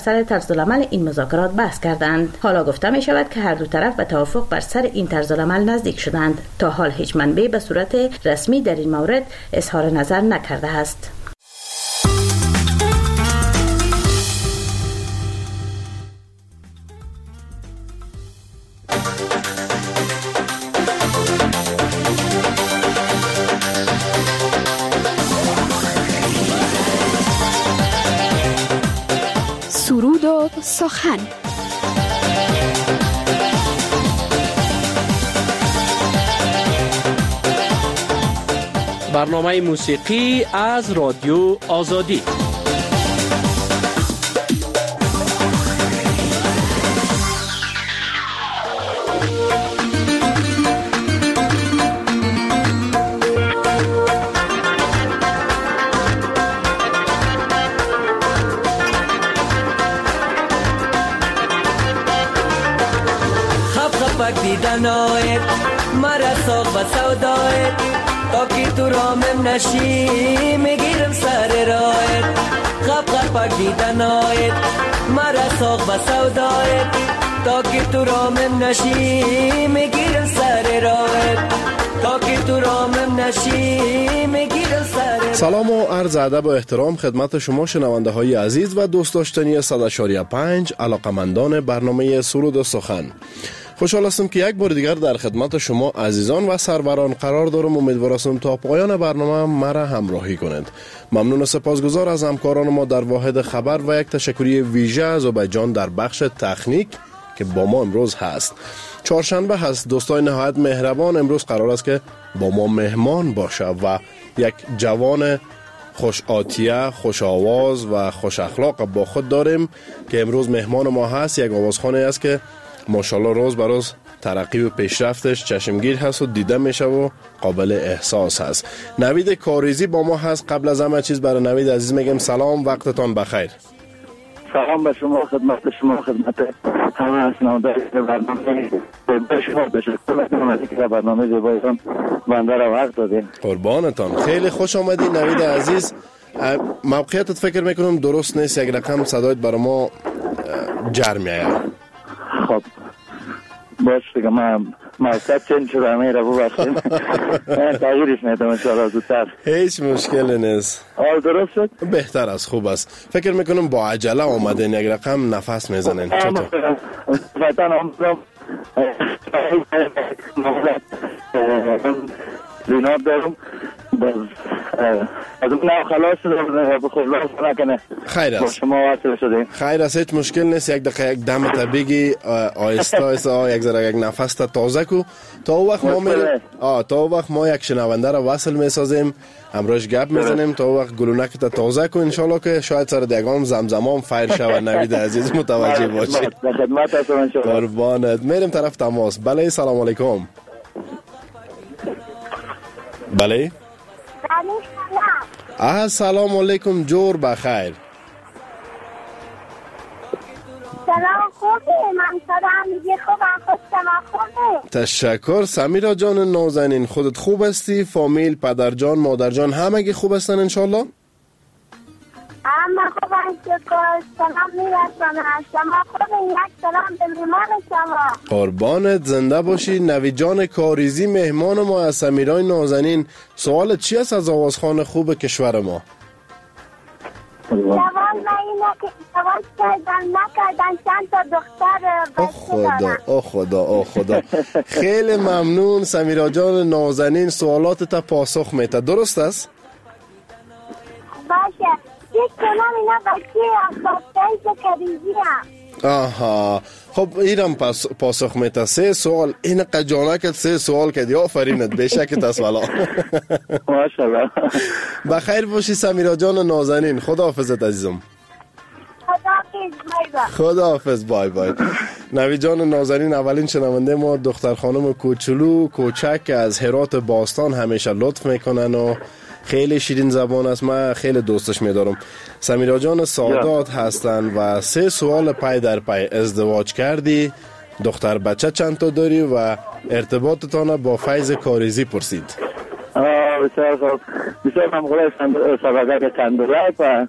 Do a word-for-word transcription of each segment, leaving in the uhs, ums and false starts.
سر طرزالعمل این مذاکرات بحث کردند. حالا گفته می شود که هر دو طرف به توافق بر سر این طرزالعمل نزدیک شدند. تا حال هیچ منبع به صورت رسمی در این مورد اظهار نظر نکرده است. سرود و سخن. برنامه موسیقی از رادیو آزادی. دیدنایت مرا ساق و سودایت تا که تو رامم نشی میگیرم سر رایت خب خب دیدنایت مرا ساق و سودایت تا که تو رامم نشی میگیرم سر رایت تا که تو رامم نشی میگیرم سر. سلام و عرض ادب و احترام خدمت شما شنونده های عزیز و دوست داشتنی صد و چهار و پنج علاقمندان برنامه سرود و سخن. خوشحال هستم که یک بار دیگر در خدمت شما عزیزان و سروران قرار دارم. امیدوار هستم تا پایان برنامه مرا همراهی کنند. ممنون و سپاسگزار از همکاران ما در واحد خبر و یک تشکری ویژه از عبیدجان در بخش تکنیک که با ما امروز هست. چهارشنبه هست دوستان نهایت مهربان. امروز قرار است که با ما مهمان باشه و یک جوان خوش آتیه، خوش آواز و خوش اخلاق با خود داریم که امروز مهمان ما هست. یک آوازخوانی است که ماشاءالله روز به روز ترقی و پیشرفتش چشمگیر هست و دیده میشه و قابل احساس هست. نوید کاریزی با ما هست. قبل از همه چیز برای نوید عزیز میگم سلام، وقتتان بخیر. سلام به شما، خدمت شما، خدمت همه شنونده برنامه به شما تشکر میکنم از اینکه برنامه زیبایتان بنده را وقت دادین. قربانتان، خیلی خوش آمدی نوید عزیز. موقعیتت فکر میکنم درست نیست، یک رقم صدایت برای ما جر میآید. خب باش دیگه من موقع چنین شده همه را ببخشیم تغییرش میدم انشاءالله زودتر. هیچ مشکلی نیست. حال درست شد؟ بهتر از خوب است. فکر میکنم با عجله آمدین، یک رقم نفس میزنین. چطور؟ وطن آمدم زیناب دارم از اون نو خلاص شده بخور لاس نکنه. خیر است. با شما وصل شدیم. خیر است، هیچ مشکل نیست. یک دقیقه یک دم تا بگی آهسته آهسته یک ذره یک نفس تا تازه کو تا او وقت ما میریم. آ تا او وقت ما یک شنونده را وصل میسازیم، همراهش گپ میزنیم تا او وقت گلونک تا تازه کو. ان شاء الله که شاید سر دیگام زمزمام فیر شود. نوید عزیز متوجه باشی. در خدمت هستم ان شاء الله. قربانت. میریم طرف تماس. بله سلام علیکم. بله آه سلام علیکم، جور بخیر. سلام خوبی؟ من سلام میگه خوبم، خود شما خوبی؟ تشکر. سمیرا جان نازنین، خودت خوب هستی؟ فامیل، پدر جان، مادر جان همگی خوب هستن انشالله؟ اما خوبم شکر. سلام میرسم از شما خوبی؟ یک سلام به مهمان شما. قربانت، زنده باشی. نوید جان کاریزی مهمان ما از سمیرای نازنین. سوالت چی است از آوازخوان خوب کشور ما؟ سوال من اینه که ازدواج کردن نکردن چند تا دختر او خدا او خدا او خدا. خیلی ممنون سمیرا جان نازنین، سوالات تا پاسخ میته. درست است؟ باشه. یک کنم اینا بچه اخواسته کریزی هم. آها خب ایرم پاس پاسخ میته. سه سوال این قجانه که سه سوال کردی. آفرینت بشکت است والا. ماشاءالله. بخیر باشی سمیرا جان نازنین. خداحافظت عزیزم. خداحافظ. بای بای. نوید جان نازنین اولین شنونده ما، دختر خانم کوچولو کوچک از هرات باستان، همیشه لطف میکنن و خیلی شیرین زبان است. من خیلی دوستش میدارم. سمیرا جان سادات هستن و سه سوال پای در پای. ازدواج کردی؟ دختر بچه چند تا داری؟ و ارتباطتان با فیض کاریزی پرسید. بسیار خوب. بسیار ممنون. سابقه کندولک و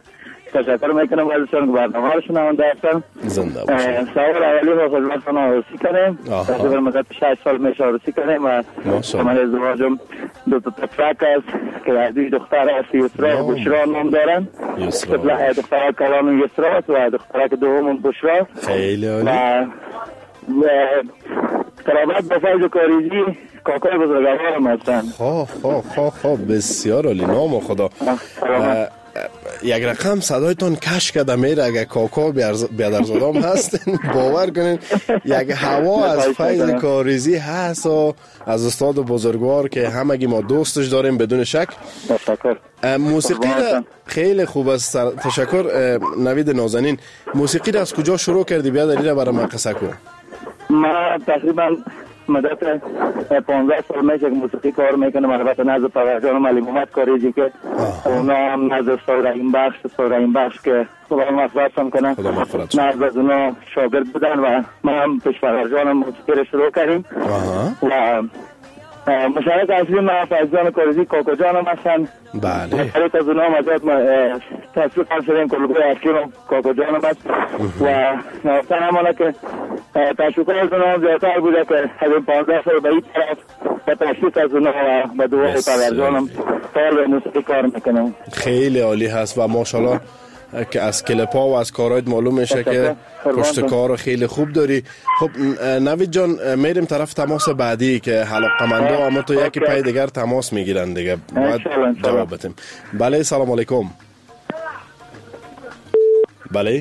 تشکر میکنم ازشان که برنامه رو شنونده هستن. زنده باشید. سوال اولی رو خدمتتون عروسی کنیم. تقریبا مدت شش سال میشه عروسی کنیم و من ازدواجم دو تا پسرک است که عزیز دختر است یسرا و بشرا نام دارن. یسرا دخترک کلام یسرا و دخترک دوم بشرا. خیلی عالی. و قرابت با فیض کاریزی کاکای بزرگوارم هستن. خواه خواه خواه خواه بسیار عالی. نام خدا. یک رقم صدایتون کش کده میره اگه کاکا بیادرزادام هستن باور کنین یک هوا از فیض کاریزی هست و از استاد بزرگوار که همگی ما دوستش داریم بدون شک. تشکر. موسیقی را خیلی خوب است. تشکر نوید نازنین. موسیقی را از کجا شروع کردی؟ بیادری را برای من قصه کن. من تقریبا مدت پانزده سال میشه که موسیقی کار میکنم. البته نزد پدرجانم علی محمد کاریزی که اونا هم نزد سارعین بخش سارعین بخش که خدا مغفرت هم کنن نزد از اونا شاگرد بودن و من هم پیش پدرجانم موسیقی رو شروع کردیم و مشارک اصلی من فیضان کاریزی کاکا جانم هستن. بله. مشارک از اونا هم ازاد تصویر کن شدیم کلگوی اصلی رو کاکا جانم هست و نوستن همانه که تشکر از اونا هم زیادتر بوده که از این پانزده سال به این طرف و تشکر از اونا و به دوای پدرجانم سال موسیقی کار میکنم. خیلی عالی هست و ماشاءالله که از کلپا و از کارهایت معلوم میشه که پشت کار خیلی خوب داری. خب نوید جان میریم طرف تماس بعدی که علاقه‌مندا اما تو یکی پای دیگر تماس میگیرن دیگه باید جواب بدیم. بله سلام علیکم. بله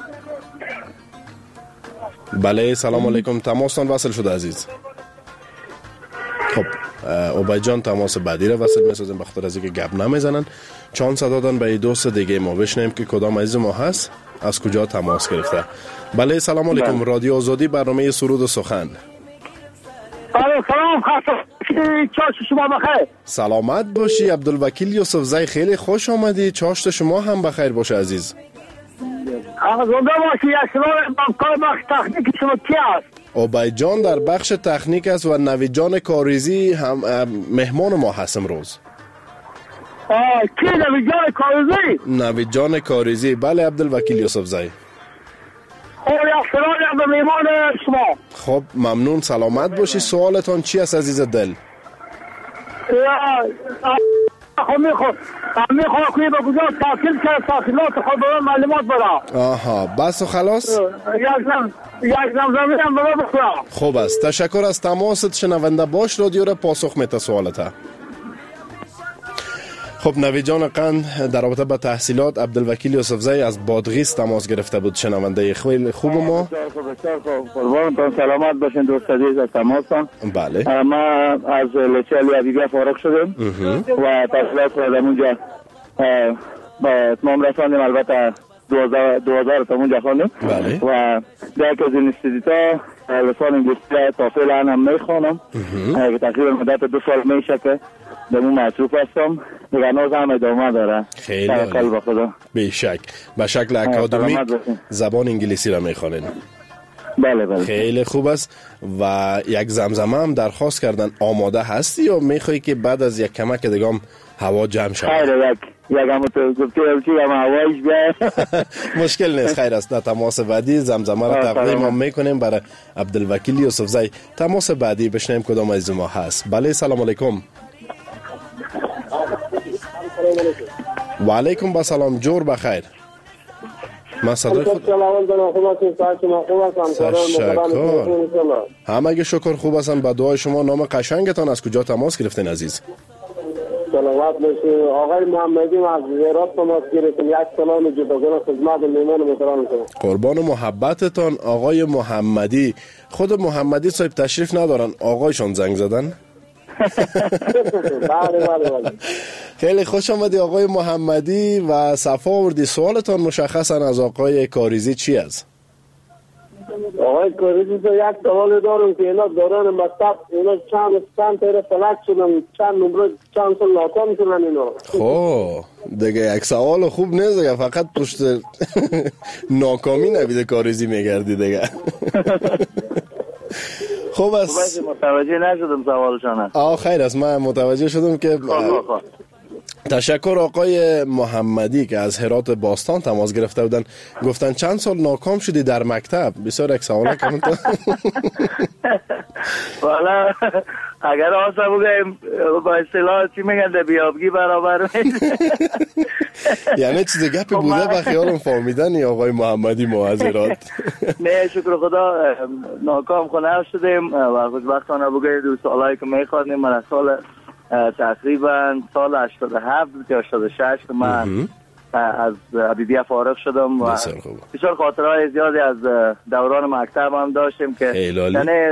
بله سلام علیکم. تماستان وصل شده عزیز. خب عبید جان تماس بعدی را وصل میسازیم بخاطر از اینکه گپ نمیزنن. چانس دادن به دوست دیگه ما بشنیم که کدام عزیز ما هست از کجا تماس گرفته. بله سلام علیکم. رادیو آزادی برنامه سرود و سخن. سلام چاشت شما بخیر. سلامت باشی عبدالوکیل یوسف زی. خیلی خوش آمدی. چاشت شما هم بخیر باشه عزیز. آقا زنده باشی. یک سلام کار بخش تکنیک شما کی است؟ عبید جان در بخش تکنیک است و نوید جان کاریزی هم مهمان ما هست امروز. آه کی نوید جان کاریزی؟ نوید جان کاریزی. بله عبدالوکیل یوسف زی. خب یک سلام به مهمان شما. خب ممنون. سلامت باشی. سوالتان چی است عزیز دل؟ خب میخواد میخواد کوی به کجا تحصیل کرد تحصیلات خود برای معلومات برا. آها بس و خلاص. یک زم یک زمزمه هم برای بخورم. خوب است. تشکر از تماست. شنونده باش رادیو را پاسخ میده سوالته. خب نوید جان قند در رابطه با تحصیلات عبدالوکیل یوسف زی از بادغیس تماس گرفته بود. شنونده خیلی خوب ما. قربانتون سلامت باشین دوست عزیز از تماسان. بله. ما از لیسه علی حبیبی فارغ شدیم و تحصیلات رو در اونجا با اتمام رساندیم. البته دو هزار تا اونجا خواندیم و در یک از اینستیتوتا لسان انگلیسی تافل هم میخوانم که تقریبا مدت دو سال میشه که در اون مصروف هستم. دیگه نوز هم ادامه داره. خیلی عالی. به شک به شکل اکادمیک زبان انگلیسی را میخوانین. بله بله. خیلی خوب است. و یک زمزمه هم درخواست کردن. آماده هستی یا میخوایی که بعد از یک کمک دیگه هوا جمع شود؟ خیلی یک یک هم تو گفتی چی هم هوایش بیاد. مشکل نیست. خیر است. در تماس بعدی زمزمه را تقدیم هم میکنیم برای عبدالوکیل یوسف زی. تماس بعدی بشنیم کدام از ما هست. بله سلام علیکم. و علیکم با سلام. جور بخیر. من صدای خود تشکر. همه شکر خوب هستن. با دعای شما. نام قشنگتان از کجا تماس گرفتین عزیز؟ سلامت باشید. آقای محمدی از زیرات تماس گرفتیم. یک سلام جداگانه خدمت میهمان محترم شما. قربان محبتتان آقای محمدی. خود محمدی صاحب تشریف ندارن. آقایشون زنگ زدن. بله بله بله. خیلی خوش آمدی آقای محمدی و صفا آوردی. سوالتان مشخصا از آقای کاریزی چی است؟ آقای کاریزی تو یک سوال دارم که اینا دوران مکتب اینا چند چند تیر فلک شدن چند نمره چند سال ناکام شدن اینا. خب دیگه یک سوال خوب نیست دیگه. فقط پشت ناکامی نبیده کاریزی میگردی دیگه. خوب است. متوجه نشدم سوالشان. آه خیر است. من متوجه شدم که تشکر آقای محمدی که از هرات باستان تماس گرفته بودن. گفتن چند سال ناکام شدی در مکتب؟ بسیار یک سوال کنم تو. والا اگر آسا بگیم با اصطلاح چی میگن در بیابگی برابر یعنی چیز گپی بوده به خیالم فهمیدن آقای محمدی معذرات. نه شکر خدا ناکام خونه شدیم و خوشبختانه بگید دو سالایی که میخوادیم من سال تقریبا سال هشتاد و هفت تا هشتاد و شش که من از ابیبیه فارغ شدم و بسیار خاطرهای زیادی از دوران مکتب هم داشتیم که یعنی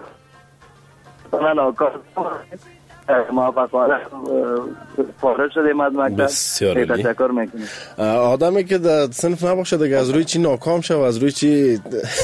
من آکار موفقانه فارغ شدیم از مکتب. تشکر میکنیم. آدمی که در صنف نباشه دیگه از روی چی ناکام شد و از روی چی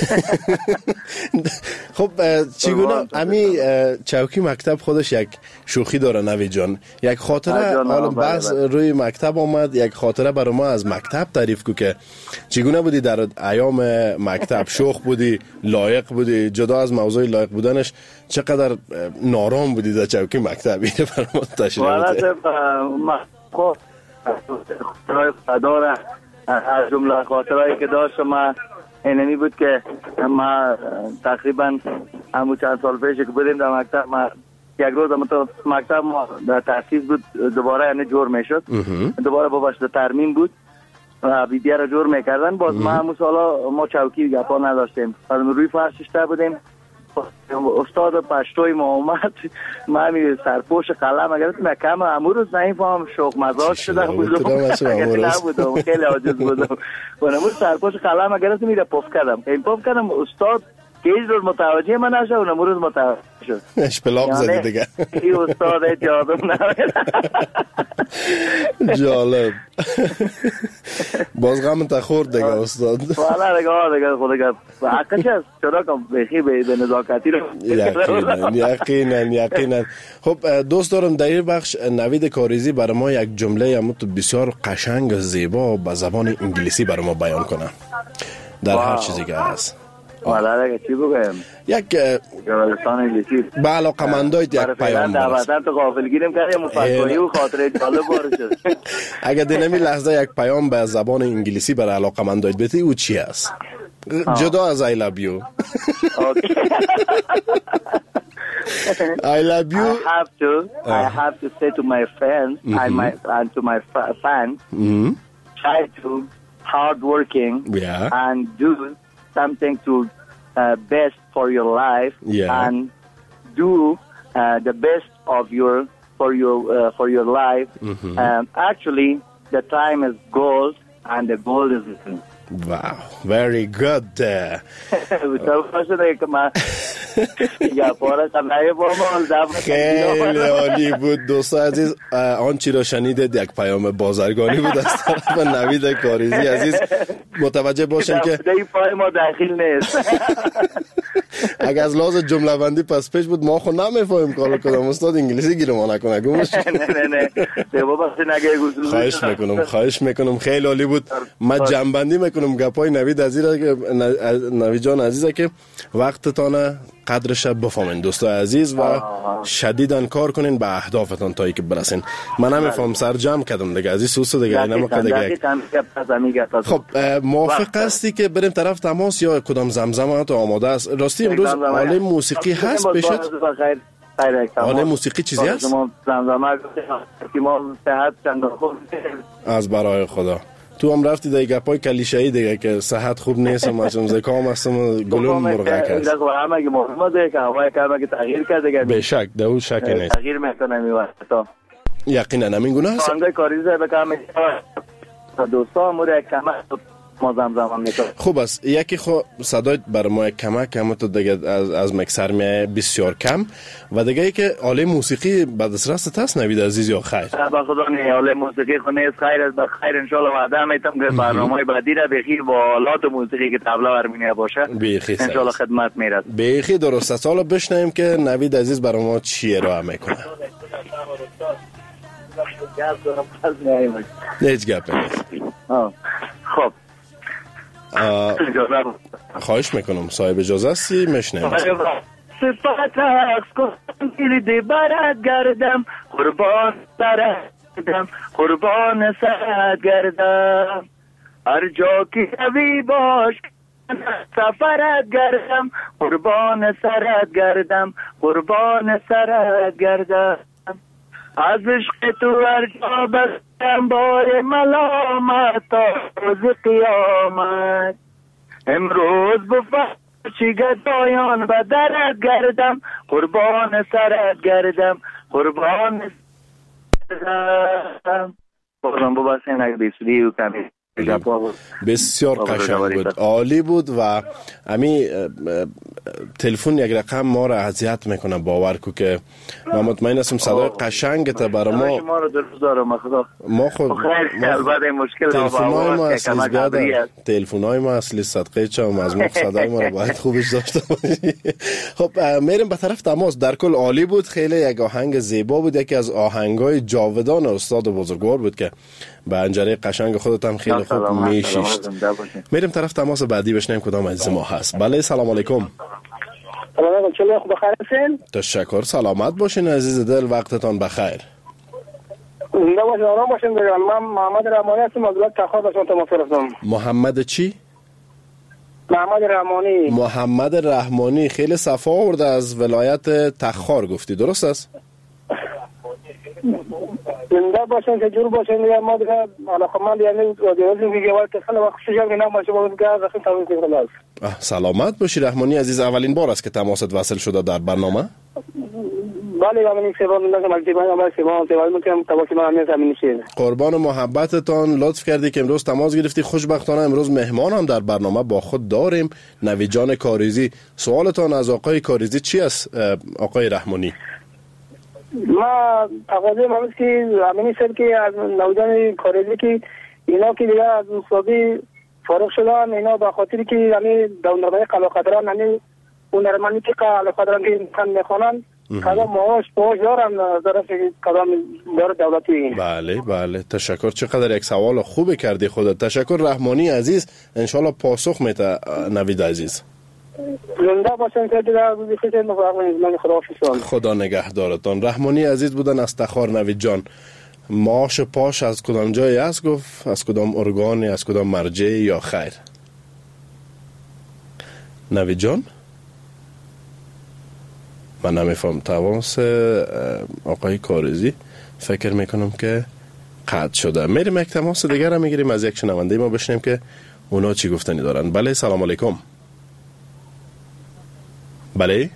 خب چگونه امی چوکی مکتب خودش یک شوخی داره نوی جان، یک خاطره حالا بس روی مکتب آمد، یک خاطره برای ما از مکتب تعریف کو که چگونه بودی در ایام مکتب؟ شوخ بودی، لایق بودی؟ جدا از موضوع لایق بودنش چقدر نارام بودی در چوکی مکتب؟ اینه برای ما تشریح بده. ما خب خاطرهای خداره از جمله خاطرهایی که داشتم ما اینمی بود که ما تقریبا همون چند سال پیش که بودیم در مکتب، ما یک روز هم تو مکتب ما در تحصیل بود دوباره یعنی جور میشد، دوباره با باشد ترمیم بود و بیدیه را جور میکردن. باز ما همون سالا ما چوکی گپا نداشتیم، از روی فرششته بودیم. استاد پشتوی ما اومد، ما همی سرپوش قلم اگر تو نکم امروز نمیفهم شوق مزاج شدم بودم نبودم خیلی عاجز بودم و نمون سرپوش قلم اگر تو میره پف کردم این پف کردم استاد که هیچ روز متوجه من نشد و نمون روز متوجه شد. اشپلاق زدی دیگه. این استاد جادم نمید. جالب. باز غم تخورد دیگه استاد. والا دیگه آه دیگه خود دیگه حقش هست چرا کم بخی به نزاکتی رو یقینا یقینا یقینا. خب دوست دارم در این بخش نوید کاریزی برای ما یک جمله هم تو بسیار قشنگ و زیبا به زبان انگلیسی برای ما بیان کنه در هر چیزی که هست. والا دیگه چی بگم؟ یک لسان انگلیسی به علاقمندای یک پیام برست. تو غافلگیریم کردیم مفکری و خاطره جالب باره شد. اگر دنمی لحظه یک پیام به زبان انگلیسی برای علاقمندای بتی او چی است؟ جدا از I love you. I love you. I have to I have to say to my friends and my and to my fans, try to hard working and do something to uh, best for your life yeah. and do uh, the best of your for your uh, for your life. Mm-hmm. Um, actually, the time is gold and the gold is missing. Wow, very good. خیلی عالی بود دوستان عزیز. آنچه را شنیدید یک پیام بازرگانی بود از طرف نوید کاریزی عزیز. متوجه باشین که ما داخل نیست. اگر از لحاظ جمله بندی پس پیش بود ما خود نمیفهمیم کار کدام استاد انگلیسی گیرم نکنه گوش. نه نه نه بابا نگه گوش. خواهش میکنم خواهش میکنم خیلی عالی بود. من جنبندی میکنم گپای نوید عزیز که نوید جان عزیزه که وقتتان قدرش بفهمین دوستای عزیز و شدیداً کار کنین به اهدافتان تا اینکه برسین. من نمیفهم سر جمع کردم دیگه عزیز سوس دیگه اینا دیگه. خب موافق هستی که بریم طرف تماس یا کدام زمزمه تو آماده است؟ راستی امروز آله موسیقی هست بشد؟ آله موسیقی چیزی هست؟ از برای خدا تو هم رفتی دیگه گپای کلیشه‌ای دیگه که صحت خوب نیست ماشم زکام هستم گلوم مرغک است. همه که محمد که هوای کارم که تغییر کرد دیگه. به شک دو شک نیست. تغییر میکنه میواسطه. یقینا همین گونه است. خانده کاریزه بکنم دوستا مور کمک ما زمزمه میکنم. خوب است یکی خو صدای بر ما کمک هم تو دیگه از از مکسر می بسیار کم و دیگه ای که آله موسیقی بعد از راست هست نوید عزیز یا خیر؟ با خدا نه آله موسیقی خو نیست خیر است بخیر ان شاء الله وعده میتم که برنامه بعدی را بخیر با آلات موسیقی که طبله ارمنیا باشه ان شاء الله خدمت میرسه. بخیر درست است. حالا بشنویم که نوید عزیز برای ما چی را میکنه. هیچ گپ نیست. خب خواهش میکنم صاحب اجازه هستی میشنیم. صفت عکس کن گیرده برد گردم قربان برد گردم قربان سرت گردم هر جا که روی باش سفرت گردم قربان سرت گردم قربان سرت گردم از عشق تو هر جا بستم بار ملامت تا روز قیامت امروز بفرشی گدایان و درت گردم قربان سرت گردم قربان سرت گردم بازم بباسین اگه بیسودی و کمی بسیار قشنگ بود، عالی بود و امی تلفن یک رقم ما را اذیت میکنه. باور کو که من مطمئن هستم صدای قشنگت برای ما ما رو درست دارم خدا ما خود البته مشکل تلفن‌های ما اصلی بیادر تلفن‌های ما اصلی صدقه چم از ما صدای ما رو باید خوبش داشته باشی. خب میریم به طرف تماس. در کل عالی بود، خیلی یک آهنگ زیبا بود، یکی از آهنگ‌های جاودان استاد بزرگوار بود که به انجره قشنگ خودت هم خیلی خوب میشیشت. میریم طرف تماس بعدی بشنیم کدام عزیز ما هست. بله سلام علیکم. سلام علیکم، چطور خوب بخیر هستین؟ تشکر، سلامت باشین عزیز دل، وقتتان بخیر. زنده باشین، آرام باشین. من محمد رحمانی هستم از ولایت تخار به شما تماس گرفتم. محمد چی؟ محمد رحمانی. محمد رحمانی، خیلی صفا آورده از ولایت تخار گفتی، درست است؟ زنده باشین که جور باشین. یا ما دیگه علاقمند یعنی رادیو میگه وقت خیلی وقت شجاع اینا باشه با دیگه از خیلی تمام کنه. سلامت باشی رحمانی عزیز. اولین بار است که تماست وصل شده در برنامه؟ بله من این سوال میگم از دیوان ما سوال سوال میگم تواسی من همین زمین نشین. قربان محبتتان، لطف کردی که امروز تماس گرفتی. خوشبختانه امروز مهمان هم در برنامه با خود داریم، نوید جان کاریزی. سوالتان از آقای کاریزی چی است آقای رحمانی؟ ما تقاضای ما است که همین سر که از نوجوان کاریزی که اینا که دیگه از مصابی فارغ شدن، اینا به خاطر که یعنی داونرهای قلاقدران یعنی اون نرمانی که قلاقدران که امکان میخوانن کدام معاش معاش دارن ظرف کدام دار دولتی. بله بله تشکر، چقدر یک سوال خوبی کردی خودت. تشکر رحمانی عزیز، انشالله پاسخ میده نوید عزیز. زنده باشن که دیگه خیلی من خدا حافظ. خدا نگهدارتان. رحمانی عزیز بودن از تخار. نوید جان، معاش پاش از کدام جایی است گفت؟ از کدام ارگانی، از کدام مرجعی یا خیر؟ نوید جان من نمیفهم. تماس آقای کاریزی فکر میکنم که قطع شده. میریم یک تماس دیگر هم میگیریم از یک شنونده ما بشنیم که اونا چی گفتنی دارن. بله سلام علیکم. بله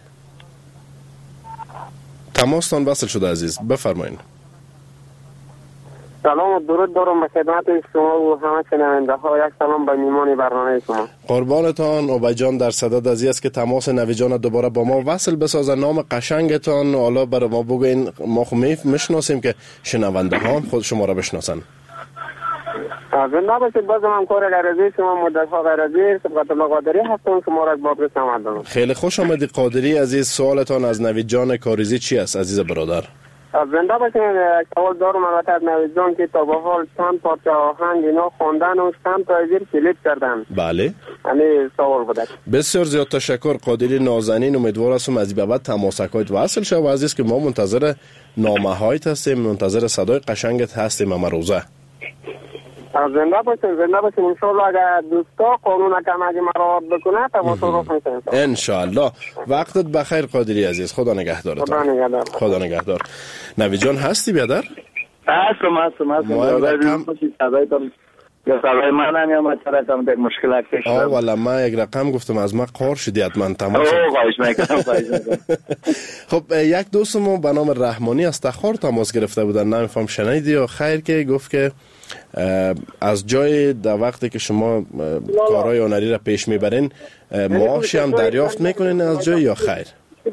تماستان وصل شده عزیز، بفرمایید. سلام و درود دارم به خدمت شما و همه شنونده ها. یک سلام به میمان برنامه شما. قربانتان. اوبای جان در صدد از است که تماس نوید جان دوباره با ما وصل بسازن. نام قشنگتان حالا برای ما بگوین، ما خو میشناسیم که شنونده ها هم خود شما را بشناسن. زنده باشید. باز من کار غرضی شما مدت ها غرضی سبقت مقادری هستم شما را باب رسم آمدم. خیلی خوش آمدی قادری عزیز. سوالتان از نوید جان کاریزی چی است عزیز برادر؟ زنده باشید. سوال دارم البته از نوید جان که تا به حال چند پارچه آهنگ اینا خواندن و چند تا زیر کلیپ کردن. بله یعنی سوال بوده. بسیار زیاد تشکر قادری نازنین. امیدوار هستم از این بعد تماسکایت وصل شد و عزیز که ما منتظر نامه هایت هستیم، منتظر صدای قشنگت هستیم. اما روزه زنده باشین. زنده باشین. انشالله اگر دوستا قانون کم اگه مراعات بکنه تماس رو میکنیم انشالله. وقتت بخیر قادری عزیز. خدا نگهدارت. خدا نگهدار. خدا نگهدار. نوید جان هستی بیادر؟ هستم هستم هستم. یا سوال منم یا مثلا کم یک مشکل پیش آه والا من یک رقم گفتم از ما قار شدی حتما تمام. اوه خواهش میکنم خواهش میکنم. خب یک دوستمون به نام رحمانی از تخار تماس گرفته بودن، نمیفهم شنیدی یا خیر، که گفت که از جای در وقتی که شما کارهای هنری را پیش میبرین معاشی هم دریافت میکنین از جای یا خیر؟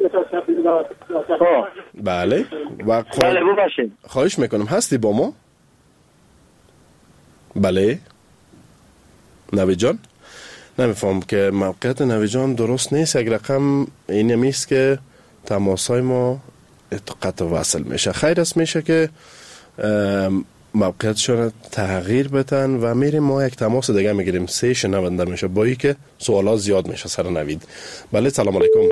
بله و بله ببخشید خواهش میکنم. هستی با ما؟ بله نوید جان نمیفهم که موقعیت نوید جان درست نیست. یک رقم این همیست که تماسای ما قطع وصل میشه. خیر است میشه که موقعیتشون تغییر بتن و میریم ما یک تماس دیگه میگیریم. سه شنونده میشه با ای که سوالات زیاد میشه سر نوید. بله سلام علیکم.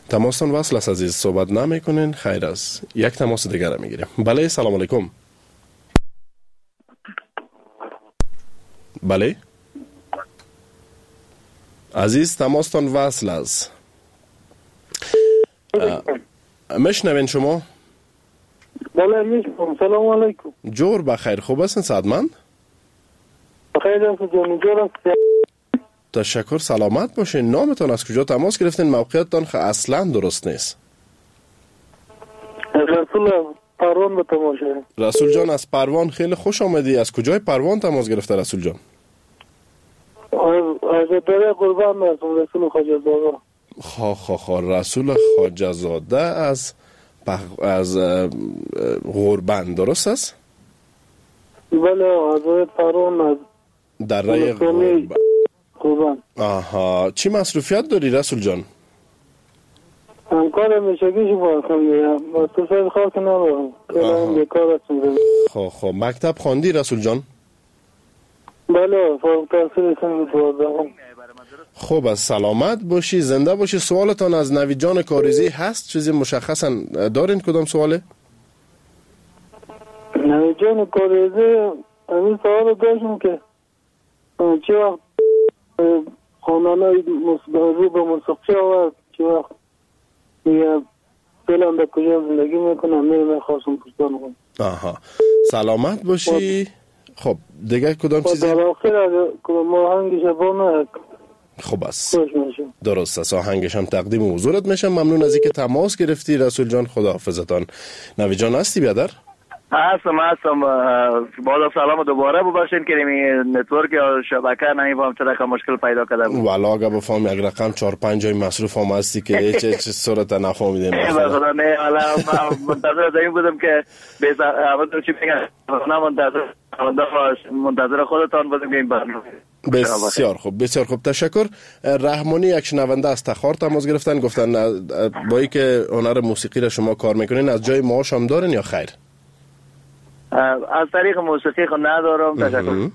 تماستان وصل است عزیز، صحبت نمیکنین. خیر است، یک تماس دیگر را میگیریم. بله سلام علیکم. بله عزیز تماستان وصل است. میشنوین شما؟ بله میشنوم. سلام علیکم. جور بخیر، خوب هستین سعادمند؟ بخیر است جان، جور است. تشکر، سلامت باشین. نامتان از کجا تماس گرفتین؟ موقعیتتان خ اصلا درست نیست. رسول پروان به تماشه. رسول جان از پروان خیلی خوش آمدی. از کجای پروان تماس گرفته رسول جان؟ از دره قربان هستم. رسول خواجه زاده. خا خا خا رسول خواجه زاده از بخ... از قربان، درست است؟ بله از پروان از دره قربان. قربان. آها، چی مصروفیت داری رسول جان؟ همکار میشگی شما خواندیم. مصروفیت خاص ندارم. کلام بیکار هستم. خب خب مکتب خواندی رسول جان؟ بله فوق تحصیل سن دوازدهم. خب از سلامت باشی، زنده باشی. سوالتان از نوید جان کاریزی هست؟ چیزی مشخصا دارین؟ کدام سواله؟ نوید جان کاریزی همین سوال داشتم که چه وقت خانانه مصدازی به موسیقی آورد، چه وقت یه فیلم به کجا زندگی میکنم، میرم خواستم پرسان کنم. آها، سلامت باشی. خب دیگه کدام چیزی؟ در آخر از کدام آهنگش با نه. خب است، درست است، آهنگش هم تقدیم حضورت میشم. ممنون از اینکه تماس گرفتی رسول جان. خداحافظتان. نوید جان هستی بیادر؟ هستم هستم. بالا سلام دوباره ببخشید که این نتورک یا شبکه نمیفهم چرا مشکل پیدا کرده بود. والا اگه بفهم یک رقم چهار پنج جای مصروف هم هستی که هیچ هیچ صورت نفهمیدین. نه خدا نه، حالا منتظر این بودم که به همون چی میگن، نه منتظر منتظر خودتان بودم که این برنامه. بسیار خوب، بسیار خوب، تشکر. رحمانی یک شنونده از تخار تماس گرفتن، گفتن با اینکه هنر موسیقی را شما کار میکنین از جای معاش هم دارین یا خیر؟ از طریق موسیقی خود ندارم. تشکر.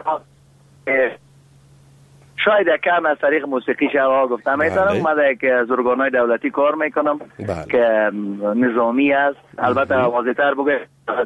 شاید کم از طریق موسیقی شما گفتم میتونم. من یک از ارگان‌های دولتی کار میکنم بله. که نظامی است. البته واضح‌تر بگم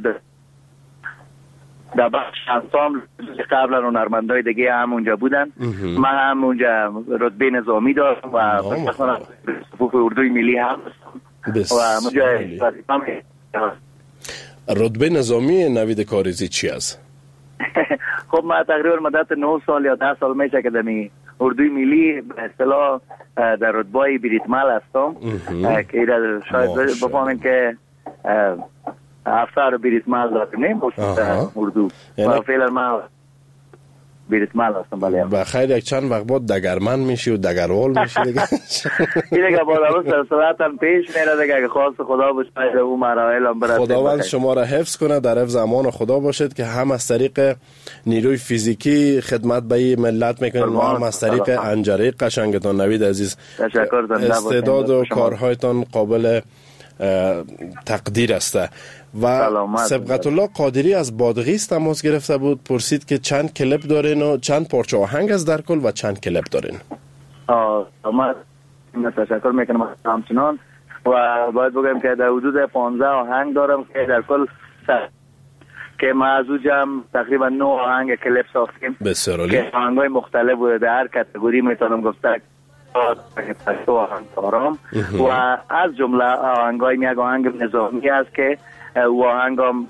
در بخش انسامبل قبلا هنرمندای دیگه هم اونجا بودن. من هم اونجا رتبه نظامی دارم و مثلا صفوف اردوی ملی هم و اونجا رتبه نظامی نوید کاریزی چی است؟ خب من تقریبا مدت نه سال یا ده سال میشه که دمی اردوی ملی به اصطلاح در رتبه بریتمل هستم که ایره شاید بفهمین که افسر بریتمل داریم اردو و فعلا من بریتمل هستم. بله بخیر یک چند وقت بعد دگرمن میشی و دگروال میشی دیگه. این دیگه با روز سلسلتا پیش میره دیگه که خواست خدا باشه اون مراحل هم برسه. خداوند شما را حفظ کنه، در حفظ امان خدا باشید که هم از طریق نیروی فیزیکی خدمت به این ملت میکنید و هم از طریق انجره قشنگتان. نوید عزیز تشکر. استعداد و کارهایتان قابل تقدیر است. و سبقت الله قادری از بادغیس تماس گرفته بود، پرسید که چند کلیپ دارین و چند پارچه آهنگ از در کل و چند کلیپ دارین. آه من تشکر میکنم همچنان و باید بگم که در حدود پانزده آهنگ دارم که در کل که ما از او جمع تقریبا نه آهنگ کلیپ ساختیم. بسیار عالی. که آهنگای مختلف بوده، در هر کاتگوری میتونم گفته تو آهنگ دارم و از جمله آهنگای یک آهنگ نظامی است که او آهنگ هم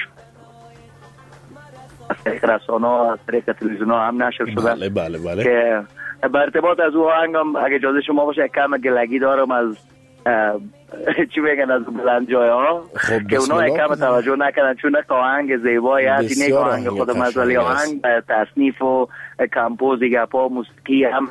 از طریق رسانه از طریق تلویزیون هم نشر شده. بله بله بله. که به ارتباط از او آهنگ هم اگه اجازه شما باشه کم گلگی دارم از چی بگن از بلند جای ها که اونا کم توجه نکنن چون یک آهنگ زیبایی هست. این یک آهنگ خود مزالی آهنگ تصنیف و کمپوز گپا موسیقی هم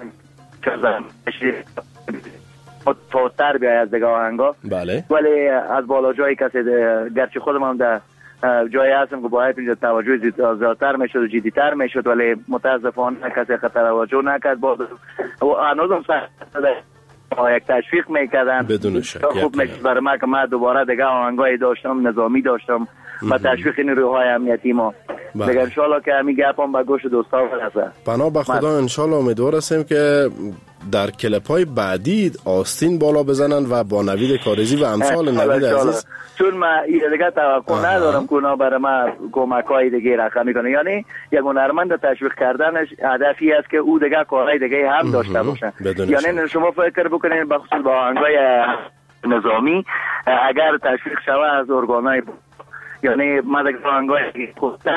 فوتر بیای از دیگه آهنگا. بله. ولی از بالا جایی کسی گرچه خودم هم در جایی هستم که باید اینجا توجه زیادتر میشد و جدیتر میشد ولی متاسفانه کسی خطر توجه نکرد. باز هنوزم یک تشویق میکردن بدون شک. خوب میشد برای من که من دوباره دیگه آهنگایی داشتم نظامی داشتم و تشویق این روهای امنیتی ما دیگه انشالله که همین گپ هم به گوش دوستا برسه. پناه به خدا انشالله امیدوار هستیم که در کلپ های بعدی آستین بالا بزنن و با نوید کاریزی و امثال نوید عزیز، چون من دیگه توقع ندارم که اونا برای من کمک‌های دیگه رقم میکنه. یعنی یک هنرمند تشویق کردنش هدفی است که او دیگه کارهای دیگه هم داشته باشه. یعنی شما فکر بکنید بخصوص با آهنگای نظامی اگر تشویق شوه از ارگانای، یعنی من دیگه آهنگای خوبتر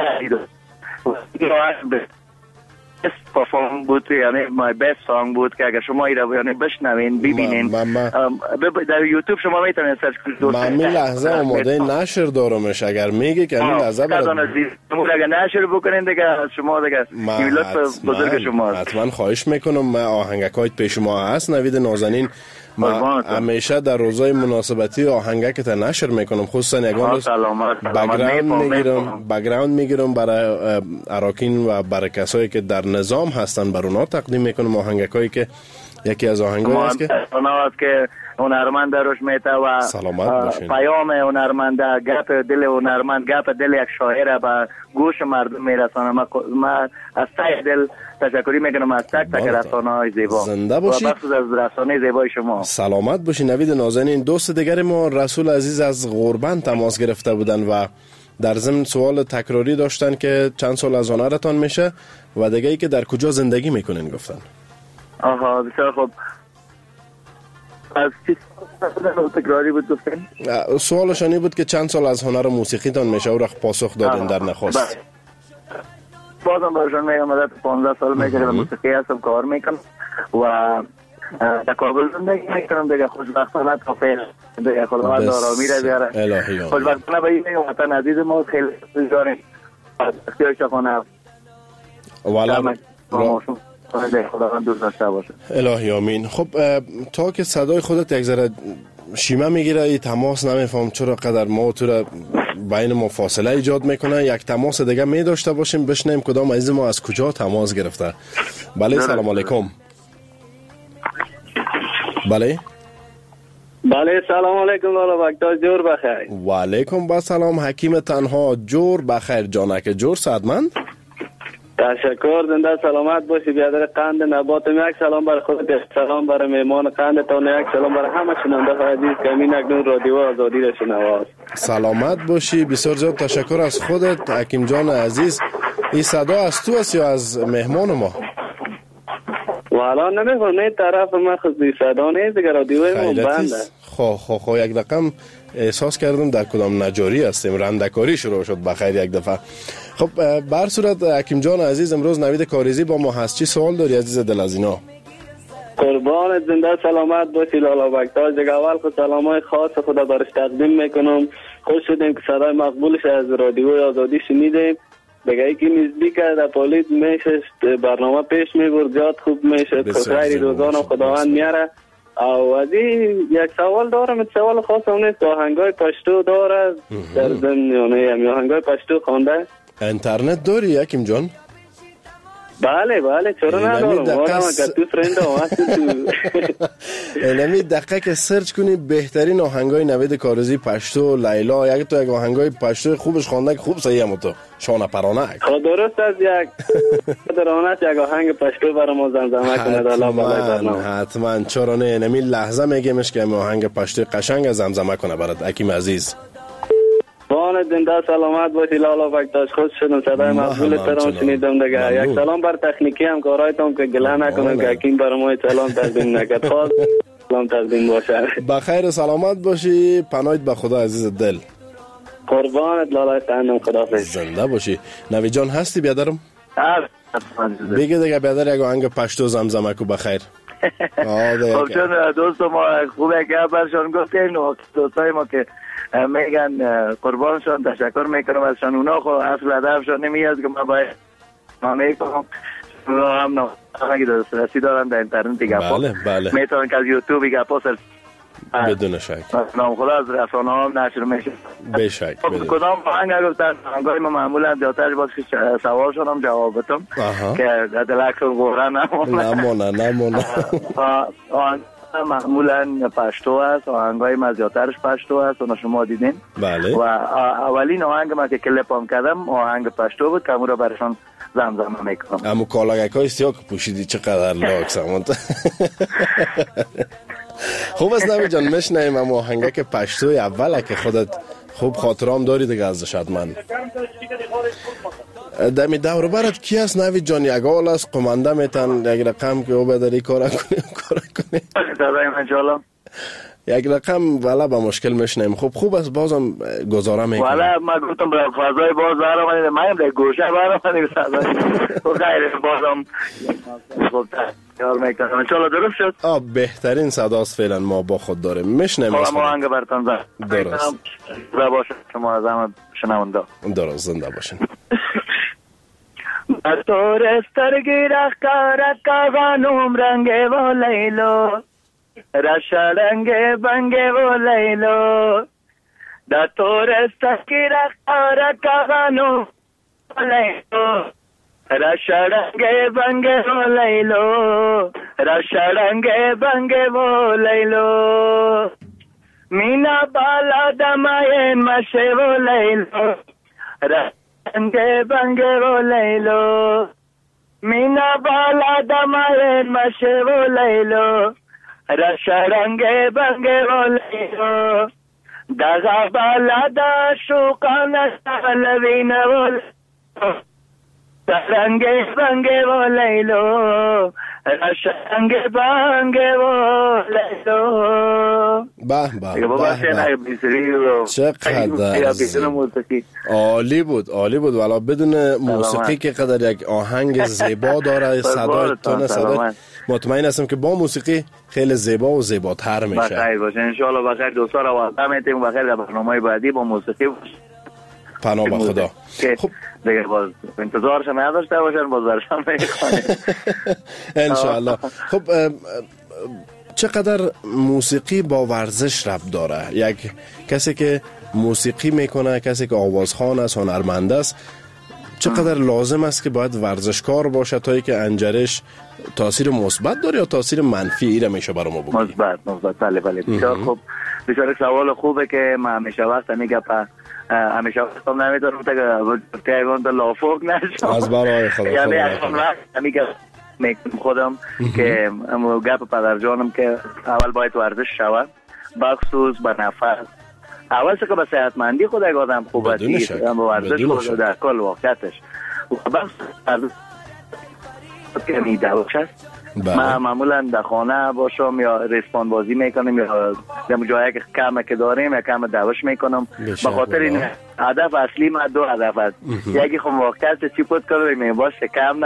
best perform بود، یعنی my best song بود که اگر شما این رو یعنی بشنوین ببینین در یوتیوب شما میتونین سرچ کنید. من می لحظه آماده نشر دارمش، اگر میگی که می لحظه برای اگر نشر بکنین دیگه شما دیگه این لطف بزرگ شما حتما خواهش میکنم. من آهنگکای پیش ما هست نوید نازنین، ما همیشه در روزای مناسبتی آهنگک تا نشر میکنم، خصوصا یگان روز بگراوند میگیرم بگراوند میگیرم برای اراکین و برای کسایی که در نظام هستن، بر اونا تقدیم میکنم آهنگکایی که یکی از آهنگایی است که که هنرمند روش میته و پیام هنرمند، گپ دل هنرمند، گپ دل یک شاعر به گوش مردم میرسانه. من از ته دل تشکری میکنم از تک تک رسانه های زیبا. زنده باشید. و بخصوص از رسانه زیبای شما سلامت باشید. نوید نازنین دوست دیگر ما رسول عزیز از غربند تماس گرفته بودن و در ضمن سوال تکراری داشتن که چند سال از هنرتان میشه و دیگه ای که در کجا زندگی میکنین گفتن. آها بسیار خوب. از چی تکراری بود گفتن؟ سوالشانی بود که چند سال از هنر موسیقی تان میشه و رخ پاسخ دادن در نخست. بازم برشان میگم مدت پانزده سال میشه که موسیقی هستم کار میکنم و در کابل زندگی میکنم دیگه. خوشبختانه تا فعل دیگه خداوند آرامی را بیاره. خوشبختانه به این وطن عزیز ما خیلی داریم اختیارش کنه والا خداوند دوست داشته باشه. الهی آمین. خب تا که صدای خودت یک ذره شیمه میگیره ای تماس نمیفهم چرا قدر ما تو را بین ما فاصله ایجاد میکنه، یک تماس دیگه می داشته باشیم بشنیم کدام عزیز ما از کجا تماس گرفته. بله سلام علیکم. بله بله سلام علیکم لالا وقتا جور بخیر. و علیکم با سلام حکیم تنها جور بخیر جانک جور صدمند. تشکر زنده سلامت باشی بیادر قند نباتم. یک سلام برای خودت، یک سلام برای مهمان قندتان، یک سلام برای همه شنونده های عزیز که همین اکنون رادیو آزادی را شنواست. سلامت باشی. بسیار زیاد تشکر از خودت حکیم جان عزیز. این صدا از تو است یا از مهمان ما؟ والا نمیخوام نه طرف من خود صدا نیست دیگه، رادیوی ما بنده. خو خو خو یک رقم احساس کردم در کدام نجاری هستیم، رندکاری شروع شد بخیر یک دفعه. خب بر صورت حکیم جان عزیز امروز نوید کاریزی با ما هست، چی سوال داری عزیز دل از اینا؟ قربان زنده سلامت باشی لالا بکتاج. دیگه اول خود سلامای خاص خدا برش تقدیم میکنم. خوش شدیم که صدای مقبولش از رادیو آزادی شنیدیم. دیگه ای که نزدیک در پولید میشه برنامه پیش میبرد زیاد خوب میشه، خیلی روزانه خداوند میاره. او از این یک سوال دارم، سوال خاص هم نیست، آهنگای پشتو داره در ضمن یعنی آهنگای پشتو خوانده؟ اینترنت داری حکیم جان؟ بله بله چرا ندارم، والا من تو فرند هم اینمی دقیقه که سرچ کنی بهترین آهنگای نوید کاریزی پشتو لیلا، یک تو یک آهنگای پشتو خوبش خوانده که خوب صحیح هم تو شانه پرانه خب درست از یک درانت یک آهنگ پشتو برای ما زمزمه کنه دالا بالای برنامه. حتما چرا نه، اینمی لحظه میگیمش که آهنگ پشتو قشنگ زمزمه کنه برات حکیم عزیز. بانت زنده سلامت باشی لالا بکتاش. خوش شدم صدای مقبول ترام شنیدم دیگه. یک سلام بر تکنیکی هم کارایتون که گله نکنم که حکیم برای ما سلام تقدیم نکرد، خواست سلام تقدیم باشه. بخیر سلامت باشی، پناهت به خدا عزیز دل. قربانت لالا تنم، خداحافظ. زنده باشی. نوی جان هستی بیادرم؟ بگه دیگه بیادر یک آهنگ پشتو زمزمه کو بخیر. خب چون دوست ما خوبه که برشان گفتیم و دوستای ما که میگن قربانشان تشکر میکنم ازشان، اونا خو اصل هدفشان نمیاد که من باید ما میکنم اونا هم نامه دسترسی دارن در اینترنت گپا. بله بله میتونن که از یوتیوب گپا سر بدون شک نام خدا از رسانه هم نشر میشه بشک. کدام آهنگ گفتن آهنگای ما معمولا دیاتر باز که سوالشون هم جواب بدم که دلکس غوره نمونه نمونه نمونه معمولا پشتو هست، آهنگای مزیاترش پشتو هست اونا شما دیدین. بله. و اولین آهنگ ما که کلیپ هم کردم آهنگ پشتو بود که امورا برشان زمزمه میکنم. اما کالاگک های سیاه که پوشیدی چقدر لاک سمانت. خوب است نوید جان میشنیم اما آهنگک پشتوی اوله که خودت خوب خاطرام داری دیگه ازش حتما. دمی دور برات کی است نوید جان؟ یک آل است قمنده میتن یک رقم که او بداری کارا کنی کارا کنی دادای من جالا یک رقم والا با مشکل میشنیم. خوب خوب است بازم گزاره میکنم. والا ما گفتم برای فضای باز برام من در گوشه برام صدای و غیر بازم خوب کار میکنم ان شاء الله درست شد. آ بهترین صداست فعلا ما با خود داریم میشنیم. ما آهنگ براتون درست زنده باشه شما از همه شنونده. درست زنده باشین. طور استرگی رخ کارت کاغانوم رنگ و لیلو رشرنگ بنگ و لیلو دا طور استرگی رخ کارت کاغانوم و لیلو رشرنگ بنگ و لیلو رشرنگ بنگ و لیلو مینا بالا دماین مشه و لیلو رنگ بنگ و لیلو مینا بالا دماین مشه و لیلو رشرنگ بنگ و لیلو دغا بالا دا شوقان سالوین و لیلو رنگ بنگ و لیلو رشنگ بنگ و لیلو. به به به چقدر عالی بود عالی بود والا بدون موسیقی که قدر یک آهنگ زیبا داره صدای تون صدای مطمئن هستم که با موسیقی خیلی زیبا و زیباتر میشه. بخیر باشه ان شاء الله. بخیر دوستا رو وقتا میتیم بخیر در برنامه بعدی با موسیقی پناه به خدا. خب دیگه باز انتظارش نداشته باشن باز برشان میخوانیم ان شاء الله. خب چقدر موسیقی با ورزش ربط داره؟ یک کسی که موسیقی میکنه کسی که آوازخوان است هنرمند است چقدر لازم است که باید ورزشکار باشه تا اینکه انجرش تاثیر مثبت داره یا تاثیر منفی ایره میشه برام بگید؟ مثبت مثبت بله بله بسیار خوب بسیار سوال خوبه که من همیشه وقت میگم همیشه وقتم نمیدارم تا که ایوان تا لافوق نشم از برای خدا یعنی اصلا میگم میکنم خودم که گپ پدر جانم که اول باید ورزش شود بخصوص به نفس اول که به صحتمندی خود یک آدم خوب است اما ورزش خود در کل واقعیتش و بخصوص که میدوش است من معمولا در خانه باشم یا ریسپان بازی میکنم یا در جایی که کم که داریم یا کم دوش میکنم به خاطر این هدف اصلی ما دو هدف است یکی خب واقعیت چی پود کنم میباش کم نه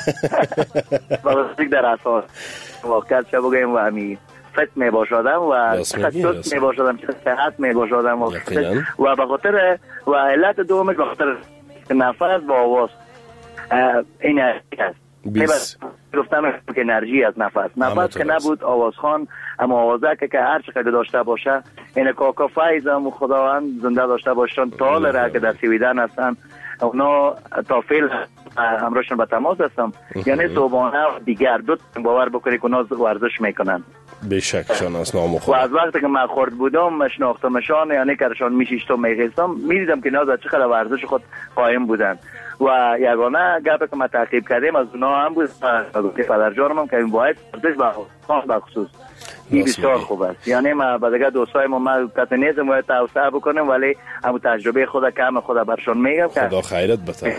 بازی در اساس واقعیت چه بگیم و همی فت میباشدم و خطوط میباشدم صحت میباشدم و به خاطر و علت دومش به خاطر نفس با آواز این است بیس گفتم که انرژی از نفس نفس که نبود آوازخوان اما آوازه که, که هر چقدر داشته باشه این کاکا فایز هم خداوند زنده داشته باشن طال را که در سویدن هستن اونا تا فیل همراهشون به تماس هستم یعنی صبحانه دیگر دو باور بکنی که اونا ورزش میکنن بشک شناس نام خود و از وقتی که من خورد بودم مشناختمشان یعنی کرشان میشیشتم میخیستم میدیدم که اینا در چقدر ورزش خود قایم بودن و یگانه گپی که ما تعقیب کردیم از اونا هم بود پدر جانم هم که این باید ورزش به خصوص این بسیار خوب است یعنی ما با دیگه دوستای ما ما کسی نیستم باید توسعه بکنیم ولی همون تجربه خود کم خود برشان میگم خدا خیرت بده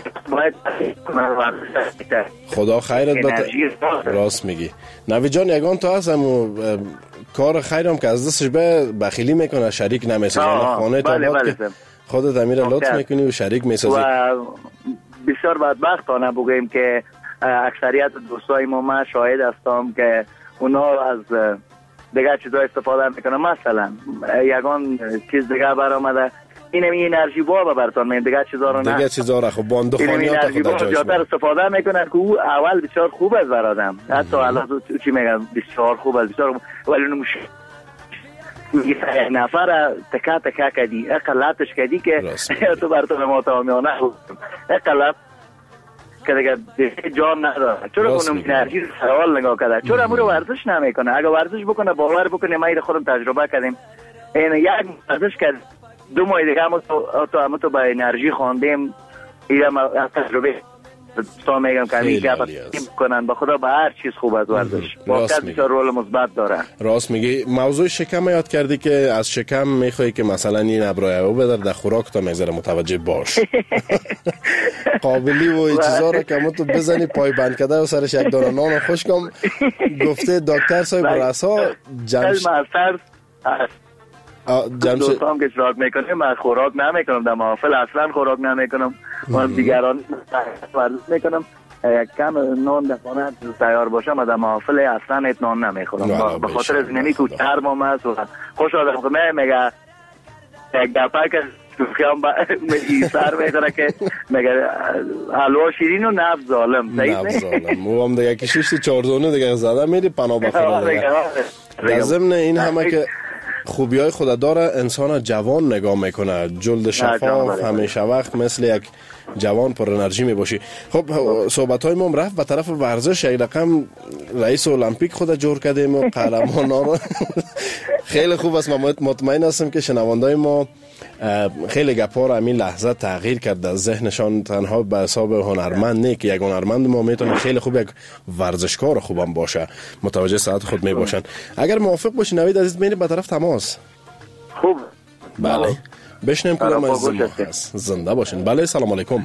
خدا خیرت بده راست میگی نوید جان یگان تو هست همون کار خیرم که از دستش به بخیلی میکنه شریک نمیسازه خانه تا بله بله. که خودت امیر لطف میکنی و شریک میسازی و بسیار بدبختانه بگیم که اکثریت دوستای ما من شاهد هستم که اونا از دیگه چیزا استفاده میکنن مثلا یگان چیز دیگه برآمده اینم این انرژی با براتون میگم دیگه چیزا رو نه دیگه چیزا رو خب باند خانیات خدا جایش زیادتر استفاده میکنن که او اول بسیار خوب است برادم حتی الان چی میگم بسیار خوب است بسیار ولی نمیشه یه نفر تکا تکا کردی اقلاتش کردی که تو براتون ما تمامیانه اقلات که دیگه جان نداره چرا اونم انرژی سوال نگاه کرده چرا امور ورزش نمیکنه اگه ورزش بکنه باور بکنه ما خودم تجربه کردیم این یک ورزش کرد دو ماه دیگه هم تو هم تو با انرژی خواندیم اینم تجربه تا میگم که همین گپ کنن به خدا به هر چیز خوب از ورزش واقعا بسیار رول مثبت داره. راست میگی. موضوع شکم یاد کردی که از شکم میخوای که مثلا این ابرایو بدر در خوراک تا میذاره متوجه باش. قابلی و این چیزا رو که تو بزنی پای بند کرده و سرش یک دانه نان خوشکم گفته دکتر صاحب رسا جمش جمشید دوستان که اشتراک میکنه من خوراک نمیکنم در محافل اصلا خوراک نمیکنم من دیگران ورزش میکنم یک کم نان در خانه تیار باشه من در محافل اصلا نان نمیخورم به خاطر از اینی که چرمم است و خوش آدم که میگه یک دفعه که خیام ای سر میکنه که میگه حلوا شیرین و نفس ظالم نفس ظالم مو هم دیگه کشیشتی چارزونه دیگه زده میری پناه بخوره دیگه. در ضمن این همه که خوبی های خود داره انسان جوان نگاه میکنه، جلد شفاف همیشه وقت مثل یک جوان پر انرژی می باشی. خب صحبت های ما رفت به طرف ورزش. یک رقم رئیس المپیک خود جور کردیم و قهرمانا رو خیلی خوب است. من مطمئن هستم که شنوندای ما خیلی گپا رو همین لحظه تغییر کرد در ذهنشان، تنها به حساب هنرمند نه که یک هنرمند ما میتونه خیلی خوب یک ورزشکار خوبم باشه، متوجه ساعت خود می باشن. اگر موافق باشی نوید عزیز میریم به طرف تماس. خوب بله بشنیم کدام از ما هست. زنده باشین. بله سلام علیکم.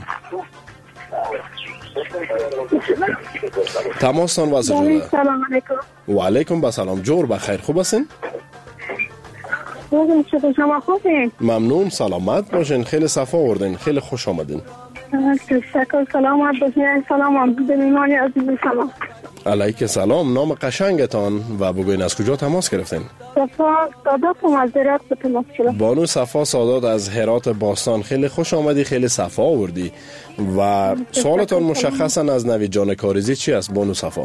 تماسان واسه جوره. سلام علیکم. و علیکم با سلام. جور بخیر. خوب هستین؟ خوبم. چطور شما خوبین؟ ممنون. سلامت باشین. خیلی صفا آوردین. خیلی خوش آمدین. تشکر. سلامت باشین. سلام به میهمان عزیز شما. علیک سلام. نام قشنگتان و بگوین از کجا تماس گرفتین؟ صفا سادات از هرات به تماس گرفتم. بانو صفا سادات از هرات باستان. خیلی خوش آمدی. خیلی صفا آوردی. و سوالتان مشخصا از نوید جان کاریزی چی است بانو صفا؟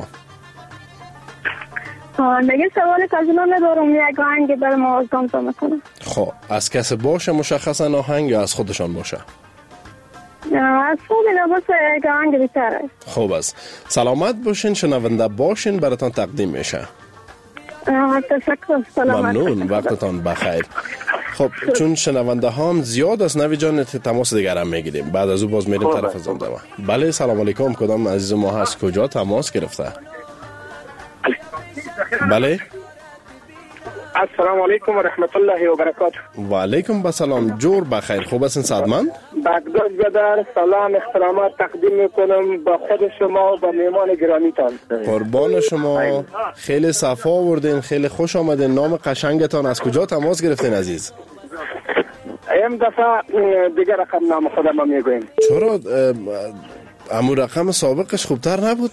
نگه سوال کازینا ندارم، یک آهنگ برای ما آزدامزا میکنم. خب از کس باشه مشخصا آهنگ یا از خودشان باشه؟ از خود نباشه یک آهنگ بیتره. خوب است. سلامت باشین. شنونده باشین براتان تقدیم میشه. تشکر. سلامت. ممنون. وقتتان بخیر. خب چون شنونده هم زیاد است نوید جان تماس دیگر هم میگیریم، بعد از او باز میریم طرف زنده. بله سلام علیکم. کدام عزیز ما هست کجا تماس گرفته؟ بله السلام علیکم و رحمت الله و برکاته. و علیکم بسلام. جور بخیر. خوب هستین صدمند؟ بغداد بدر سلام احترامات تقدیم میکنم با خود شما و با میهمان گرامیتان. قربان شما. خیلی صفا آوردین. خیلی خوش آمدین. نام قشنگتان از کجا تماس گرفتین عزیز؟ این دفعه دیگر رقم نام خودم میگویم. چرا امو رقم سابقش خوبتر نبود؟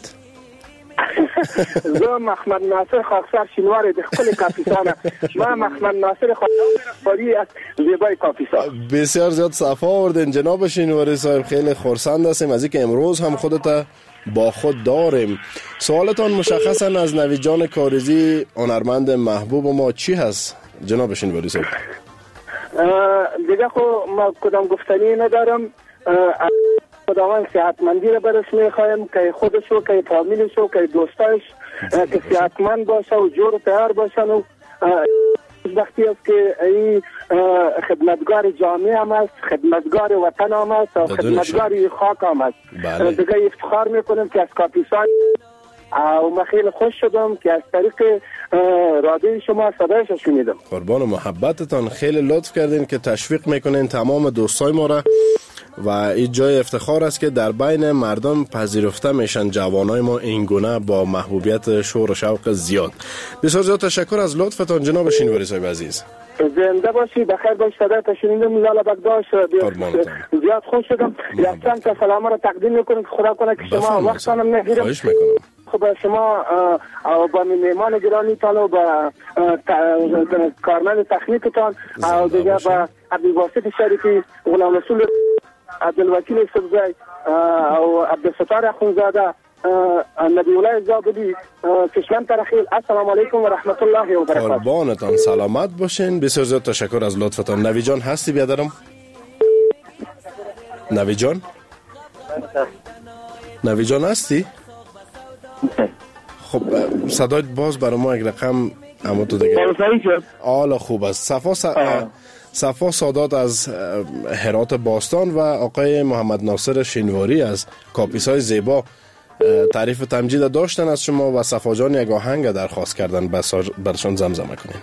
زه محمد ناصر خاکسار شینوار د خپل کاپیسانه ما محمد ناصر خاکساری از زیبای کاپیسان. بسیار زیاد صفا آوردین جناب شینواری صاحب. خیلی خرسند هستیم از اینکه امروز هم خودت با خود داریم. سوالتان مشخصا از نوید جان کاریزی هنرمند محبوب ما چی هست جناب شینواری صاحب؟ دیگه خو ما کدام گفتنی ندارم. خداوند صحتمندی رو برش میخوایم که خودشو که فامیلشو که دوستاش که صحتمند باشه و جور تیار باشن و وقتی است که این خدمتگار جامعه هم است، خدمتگار وطن هم است و خدمتگار خاک هم است. دیگه افتخار میکنم که از کاپیسان و من خیلی خوش شدم که از طریق رادیوی شما صدایش شنیدم. قربان محبتتان. خیلی لطف کردین که تشویق میکنین تمام دوستای ما را و این جای افتخار است که در بین مردم پذیرفته میشن جوانای ما این گونه با محبوبیت شور و شوق زیاد. بسیار زیاد تشکر از لطفتان جناب شینواری صاحب عزیز. زنده باشی. بخیر باشی. صدایت شنیدم. لالا بگداش زیاد خوش شدم. یک چند تا سلام را تقدیم میکنم که خدا کنه که شما وقتانم نگیرم. خواهش میکنم. خب شما با میهمان گرامیتان و با کارمند تکنیکتان و دیگه با عبدالباسط شریفی، غلام رسول، عبدالوکیل سبزی و عبدالستار اخونزاده، نبی الله زابدی، کشمن ترخیل. السلام علیکم و رحمت الله و برکاته. قربانتان. سلامت باشین. بسیار زیاد تشکر از لطفتان. نوی جان هستی بیادرم؟ نوی جان؟ نوی جان هستی؟ خب صدایت باز برای ما یک رقم اما تو دیگه. حالا خوب است. صفا س... صفا سادات از هرات باستان و آقای محمد ناصر شینواری از کاپیسای زیبا تعریف تمجید داشتن از شما و صفا جان یک آهنگ درخواست کردن برشان زمزمه کنین.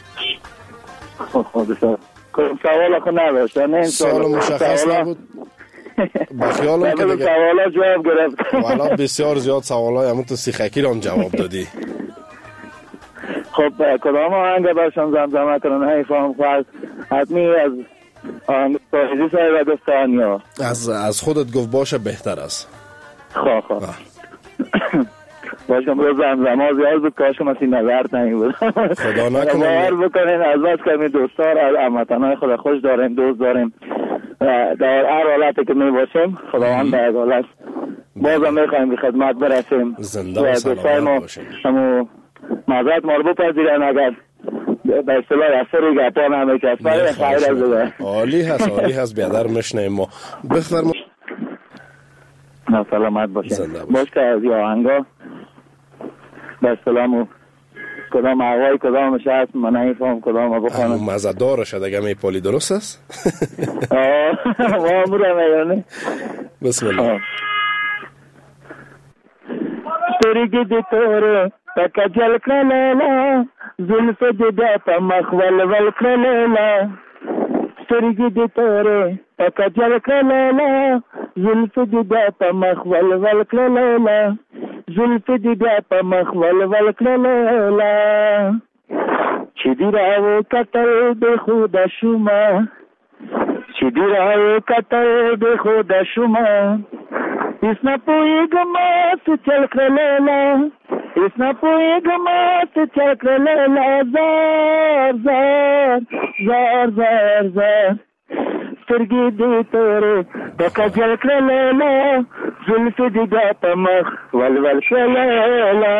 سوال خود نداشتن. سوال مشخص نبود. با خیالم که دیگه سوالا جواب گرفت. والا بسیار زیاد سوالای همون تو سیخکی رو هم جواب دادی. خب کدام آهنگ برشان زمزمه کنن؟ هی فهم خواهد حتمی از آهنگ سایزی سای و دستانیا. از از خودت گفت باشه بهتر است. خواه خواه باشم روز زمزمه زیاد بود کاش کم اسی نظرت نمی بود. خدا نکنه باور بکنین از بس که می دوستار از امتنای خدا خوش داریم، دوست داریم در هر حالتی که می باشیم خداوند در حالت بازم می خواهیم به خدمت برسیم زنده و سلامت باشیم. همو معذرت ما رو بپذیرن اگر به اصطلاح اثری گپان همه کس برای خیر از دیگه. عالی هست عالی هست بیادر مشنیم ما بفرما. سلامت باشیم. باش که از یه آهنگا به اصطلاح کدام آقای کدامش هست من نمیفهم کدام بخونم. همون مزدار شد اگه میپالی درست است؟ آه ما امورم ایرانی. بسم الله. سترگی دی توره تکا جل کلالا زلف جدا پا مخول ول کلالا سترگی دی توره تکا جل کلالا زلف جدا پا مخول ول کلالا زلف جدا پا مخول ول کلالا چی دی راو کتل به خود شما چی دی راو کتل به خود شما इसना पोएगा मात चल कर लेला इसना पोएगा मात चल कर लेला जार जार जार जार जार سترگی دی توره دکا جل कर लेला जुल्फ दिगा तमख ول ول شلالا.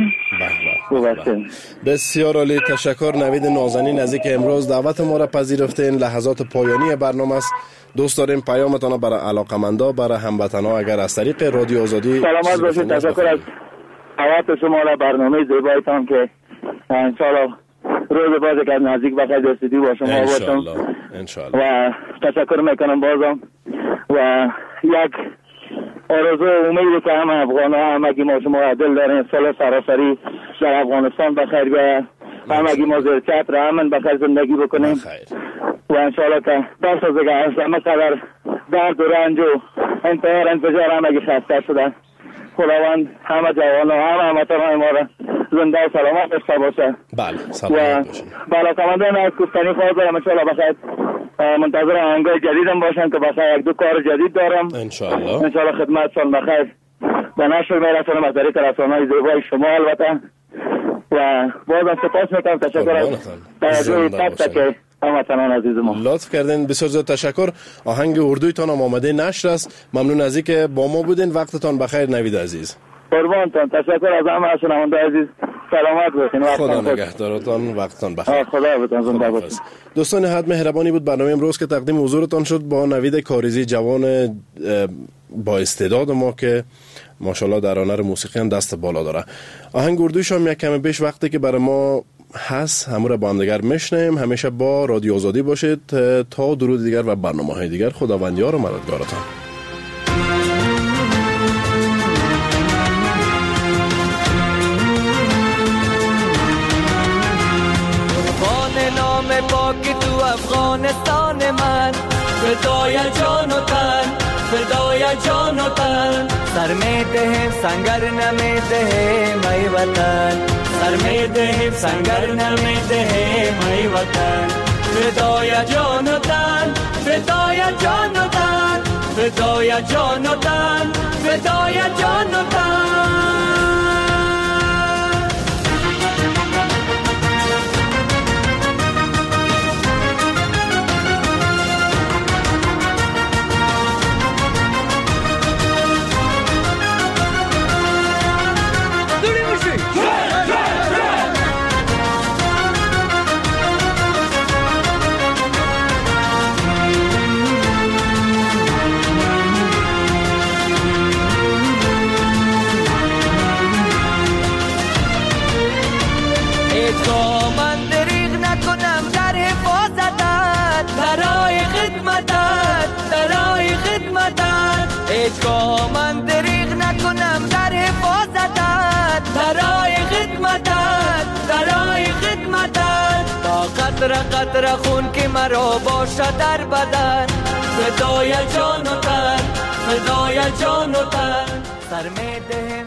بسیار عالی تشکر نوید نازنین از اینکه امروز دعوت ما را پذیرفتین. لحظات پایانی برنامه است. دوست داریم پیامتان برای علاقمندا برای هموطنا اگر از طریق رادیو آزادی سلامت باشید. تشکر از دعوت شما را برنامه زیبایتان که ان شاء الله روز بعد که نزدیک بخیر دوستی با شما باشم ان شاء الله و تشکر میکنم بازم و یک آرزو امیدی که همه افغان ها همگی ما شما دل داریم سال سراسری در افغانستان بخیر بیاید همگی ما زیر چتر امن بخیر زندگی بکنیم و انشاءالله که دست از دیگه همه قدر درد و رنج و انتحار انفجار همگی خسته شدن. خداوند همه جوان ها همه همتان ما را زنده و سلامت داشته باشه. بله سلامت باشه. و علاقمندان از گفتنی خواهد دارم انشاءالله بخیر منتظر آهنگای جدیدم باشن که بخیر یک دو کار جدید دارم انشاءالله انشاءالله خدمتشان بخیر و نشر میرسانم از طریق رسانه‌های زیبای شما البته و بازم سپاس میکنم. تشکر از توجه تک تک هموطنان عزیز ما. لطف کردین بسیار زیاد تشکر. آهنگ اردویتان هم آماده نشر است. ممنون از اینکه با ما بودین. وقتتان بخیر نوید عزیز. قربانتان. تشکر از همه شنونده عزیز. سلامت باشین. خدا نگهدارتان. وقتتان بخیر. خدا بتون زنده باشین. دوستان حد مهربانی بود برنامه امروز که تقدیم حضورتان شد با نوید کاریزی جوان با استعداد ما که ماشاءالله در هنر موسیقی هم دست بالا داره. آهنگ اردویش هم یک کم بیش وقتی که برای ما هست همون را با هم دیگر میشنیم. همیشه با رادیو آزادی باشید تا درود دیگر و برنامه های دیگر. خداوندیار و مددگارتان. نام پاک تو افغانستان من فدای جان و تن فدای جان و تن سر می دهیم سنگر نمی دهیم ای وطن سر می دهیم سنگر نمی دهیم ای وطن فدای جان و تن فدای جان و تن فدای جان و تن فدای جان و تن. قطره قطره خون که مرا باشه در بدن فدای جان و تن فدای جان و تن سر می دهم